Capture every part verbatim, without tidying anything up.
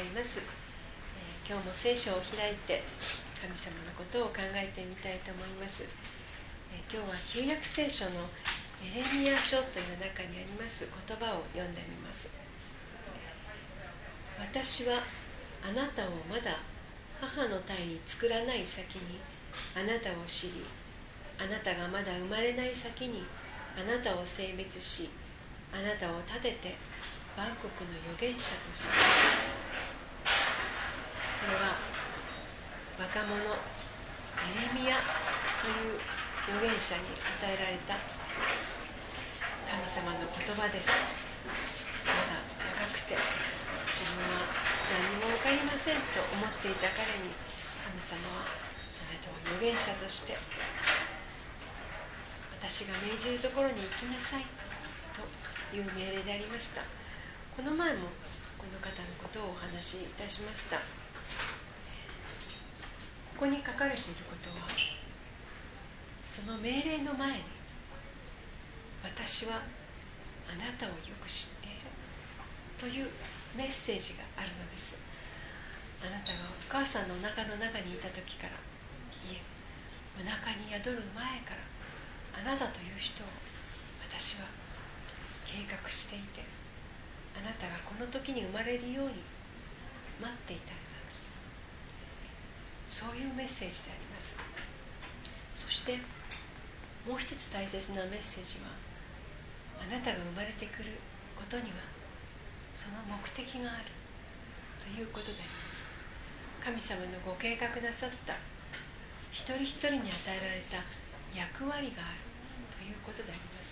います。えー、今日も聖書を開いて神様のことを考えてみたいと思います。えー、今日は旧約聖書のエレミヤ書という中にあります言葉を読んでみます。私はあなたをまだ母の胎に作らない先にあなたを知り、あなたがまだ生まれない先にあなたを性別し、あなたを立てて万国の預言者とした。これは若者エレミヤという預言者に与えられた神様の言葉です。まだ若くて自分は何も分かりませんと思っていた彼に、神様はあなたを預言者として私が命じるところに行きなさいという命令でありました。この前もこの方のことをお話しいたしました。ここに書かれていることは、その命令の前に私はあなたをよく知っているというメッセージがあるのです。あなたがお母さんのお腹の中にいた時から、いえ、お腹に宿る前からあなたという人を私は計画していて、あなたがこの時に生まれるように待っていたんだと、そういうメッセージであります。そしてもう一つ大切なメッセージは、あなたが生まれてくることにはその目的があるということであります。神様のご計画なさった一人一人に与えられた役割があるということであります。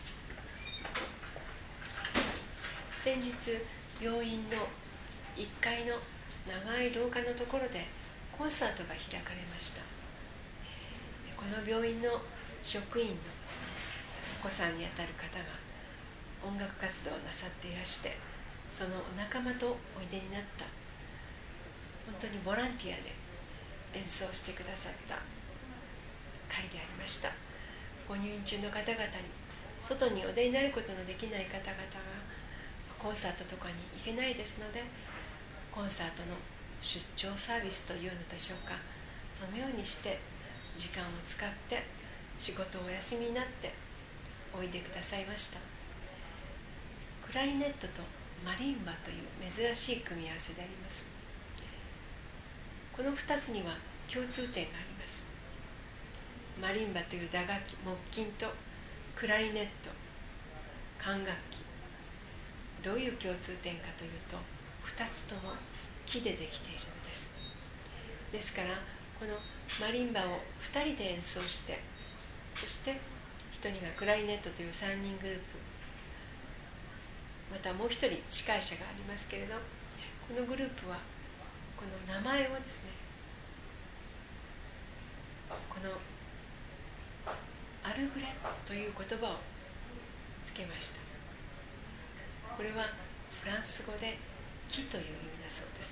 先日病院のいっかいの長い廊下のところでコンサートが開かれました。この病院の職員のお子さんにあたる方が音楽活動をなさっていらして、そのお仲間とおいでになった本当にボランティアで演奏してくださった会でありました。ご入院中の方々に、外にお出になることのできない方々がコンサートとかに行けないですので、コンサートの出張サービスというのでしょうか、そのようにして時間を使って仕事をお休みになっておいでくださいました。クラリネットとマリンバという珍しい組み合わせであります。このふたつには共通点があります。マリンバという打楽器、木琴とクラリネット、管楽器、どういう共通点かというと、ふたつとも木でできているのです。ですからこのマリンバをふたりで演奏して、そしてひとりがクラリネットというさんにんグループ、またもうひとり司会者がありますけれど、このグループはこの名前をですね、このアルグレという言葉をつけました。これはフランス語で木という意味だそうです。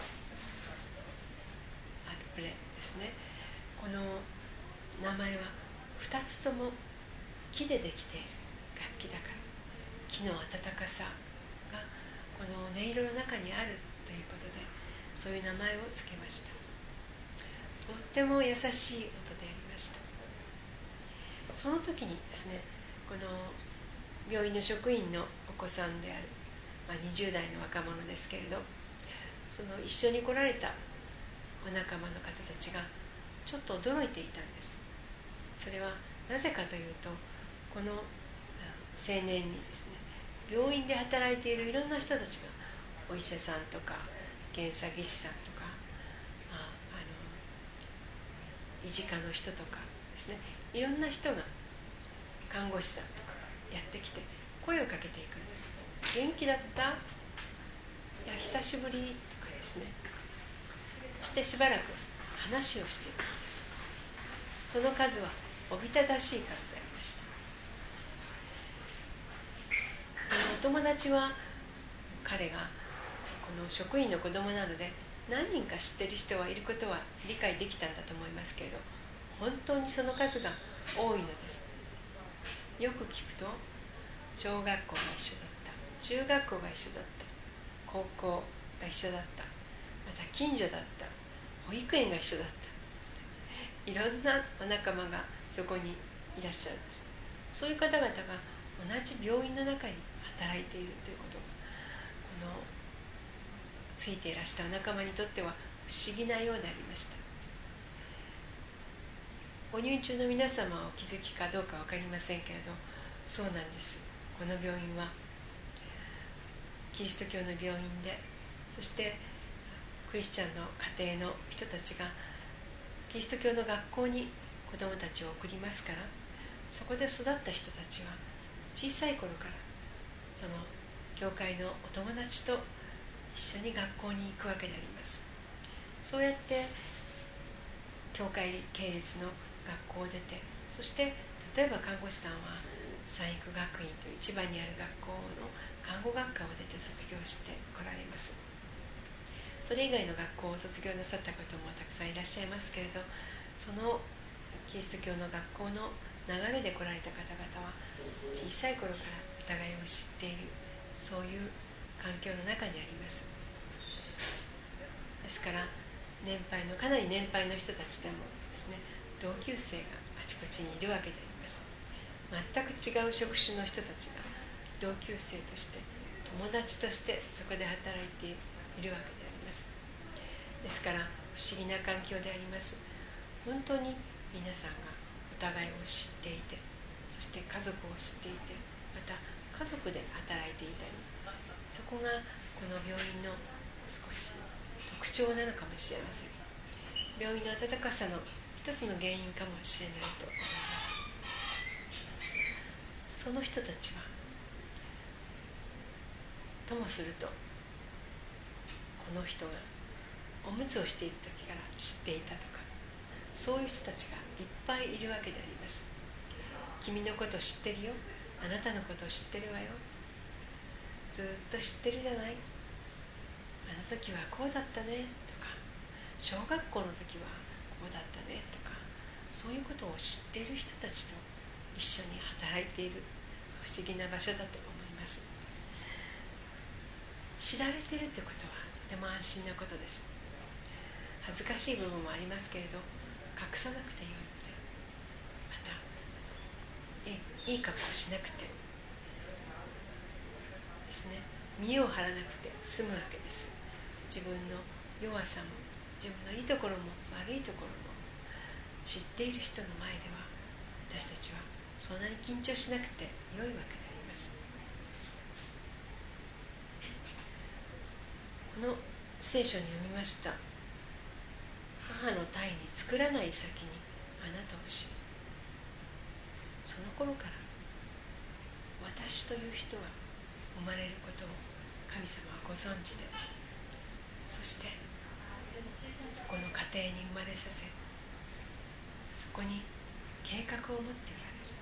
アルグレですね。この名前はふたつとも木でできている楽器だから、木の温かさがこの音色の中にあるということで、そういう名前をつけました。とっても優しい音でありました。その時にですね、この病院の職員のお子さんである、まあ、にじゅう代の若者ですけれど、その一緒に来られたお仲間の方たちがちょっと驚いていたんです。それはなぜかというと、この青年にですね、病院で働いているいろんな人たちが、お医者さんとか検査技師さんとか、まあ、あの医事課の人とかですね、いろんな人が、看護師さんとかやってきて声をかけていくんです。元気だった？いや久しぶりとかですね。そしてしばらく話をしていくんです。その数はおびただしい数でありました。お友達は彼がこの職員の子供なので何人か知っている人はいることは理解できたんだと思いますけれど、本当にその数が多いのです。よく聞くと、小学校が一緒だった、中学校が一緒だった、高校、 が一緒だった、また近所だった、保育園が一緒だった、いろんなお仲間がそこにいらっしゃるんです。そういう方々が同じ病院の中に働いているということが、このついていらしたお仲間にとっては不思議なようでありました。ご入院中の皆様はお気づきかどうか分かりませんけれど、そうなんです。この病院はキリスト教の病院で、そしてクリスチャンの家庭の人たちがキリスト教の学校に子どもたちを送りますから、そこで育った人たちは小さい頃からその教会のお友達と一緒に学校に行くわけであります。そうやって教会系列の学校を出て、そして例えば看護師さんは三育学院という千葉にある学校の看護学科を出て卒業してこられます。それ以外の学校を卒業なさった方もたくさんいらっしゃいますけれど、そのキリスト教の学校の流れで来られた方々は小さい頃からお互いを知っている、そういう環境の中にあります。ですから年配のかなり年配の人たちでもですね、同級生があちこちにいるわけであります。全く違う職種の人たちが同級生として友達としてそこで働いているわけであります。ですから不思議な環境であります。本当に皆さんがお互いを知っていて、そして家族を知っていて、また家族で働いていたり、そこがこの病院の少し特徴なのかもしれません。病院の温かさの一つの原因かもしれないと思います。その人たちはともするとこの人がおむつをしている時から知っていたとか、そういう人たちがいっぱいいるわけであります。君のこと知ってるよ、あなたのことを知ってるわよ、ずっと知ってるじゃない、あの時はこうだったねとか、小学校の時はこうだったねとか、そういうことを知っている人たちと一緒に働いている不思議な場所だと思います。知られているということはとても安心なことです。恥ずかしい部分もありますけれど、隠さなくてよいので、またいい格好しなくてですね、見栄を張らなくて済むわけです。自分の弱さも自分のいいところも悪いところも知っている人の前では、私たちはそんなに緊張しなくて良いわけであります。この聖書に読みました、母の胎に作らない先にあなたを知る。その頃から私という人は生まれることを神様はご存知で、そしてそこの家庭に生まれさせ、そこに計画を持っておられる。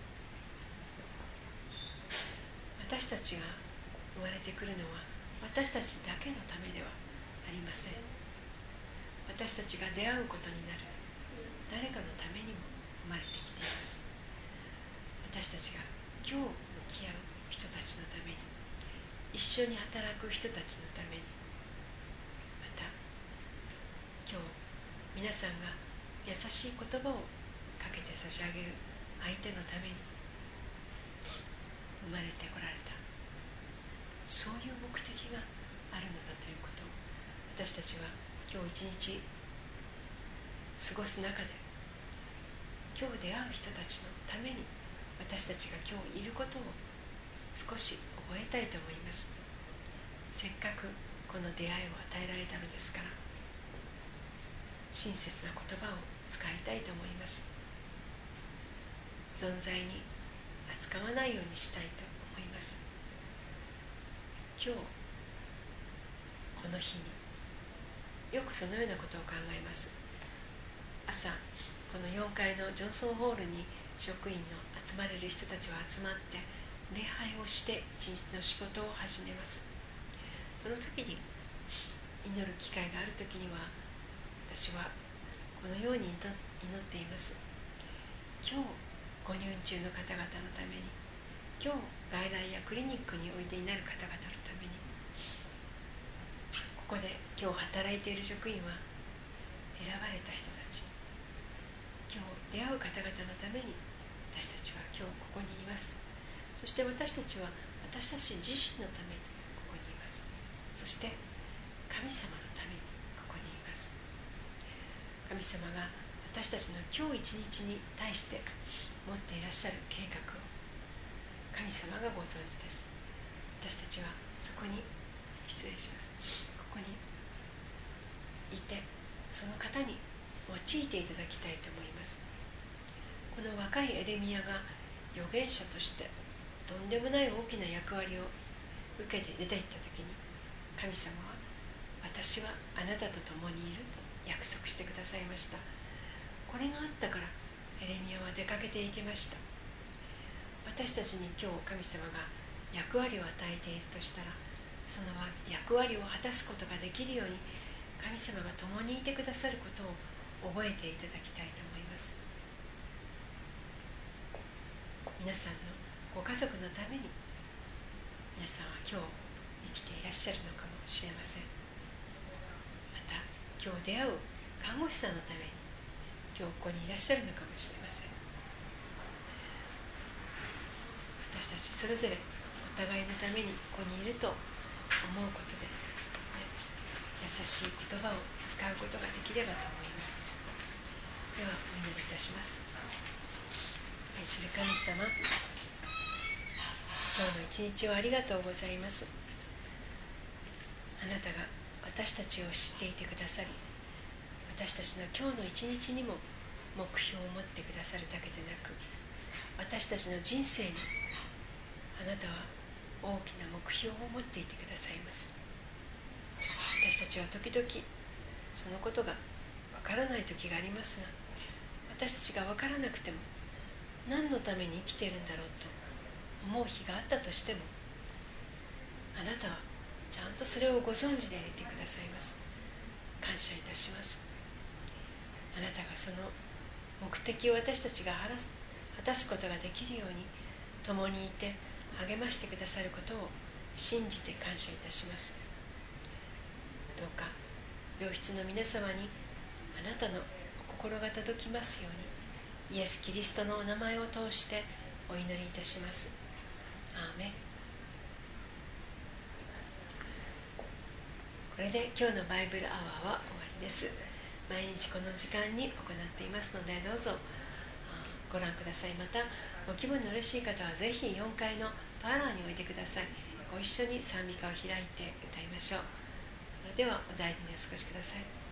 私たちが生まれてくるのは私たちだけのためではありません。私たちが出会うことになる誰かのためにも生まれてきています。私たちが今日向き合う人たちのために、一緒に働く人たちのために、また今日皆さんが優しい言葉をかけて差し上げる相手のために生まれてこられた、そういう目的があるのだということを、私たちは今日一日過ごす中で、今日出会う人たちのために私たちが今日いることを少し覚えたいと思います。せっかくこの出会いを与えられたのですから、親切な言葉を使いたいと思います。存在に扱わないようにしたいと思います。今日この日によくそのようなことを考えます。朝このよんかいのジョンソンホールに職員の集まれる人たちは集まって礼拝をして一日の仕事を始めます。その時に祈る機会がある時には、私はこのように祈っています。今日ご入院中の方々のために、今日外来やクリニックにおいでになる方々のために、 ここで今日働いている職員は選ばれた人たち、今日出会う方々のために私たちは今日ここにいます。そして私たちは私たち自身のためにここにいます。そして神様のためにここにいます。神様が私たちの今日一日に対して持っていらっしゃる計画を神様がご存知です。私たちはそこに失礼しますここにいて、その方に用いていただきたいと思います。この若いエレミヤが預言者としてとんでもない大きな役割を受けて出て行った時に、神様は私はあなたと共にいると約束してくださいました。これがあったからエレミヤは出かけていきました。私たちに今日神様が役割を与えているとしたら、その役割を果たすことができるように神様が共にいてくださることを覚えていただきたいと思います。皆さんのご家族のために皆さんは今日生きていらっしゃるのかもしれません。また今日出会う看護師さんのために今日ここにいらっしゃるのかもしれません。私たちそれぞれお互いのためにここにいると思うことでですね、優しい言葉を使うことができればと思います。ではお祈りいたします。愛する神様、今日の一日をありがとうございます。あなたが私たちを知っていてくださり、私たちの今日の一日にも目標を持ってくださるだけでなく、私たちの人生にあなたは大きな目標を持っていてくださいます。私たちは時々そのことがわからない時がありますが、私たちがわからなくても何のために生きているんだろうと思う日があったとしても、あなたはちゃんとそれをご存知でいてくださいます。感謝いたします。あなたがその目的を私たちが果たすことができるように共にいて励ましてくださることを信じて感謝いたします。どうか病室の皆様にあなたのお心が届きますように、イエス・キリストのお名前を通してお祈りいたします。アーメン。これで今日のバイブルアワーは終わりです。毎日この時間に行っていますので、どうぞご覧ください。またご気分の嬉しい方はぜひよんかいのパーラーにおいでください。ご一緒に賛美歌を開いて歌いましょう。それではお大事にお過ごしください。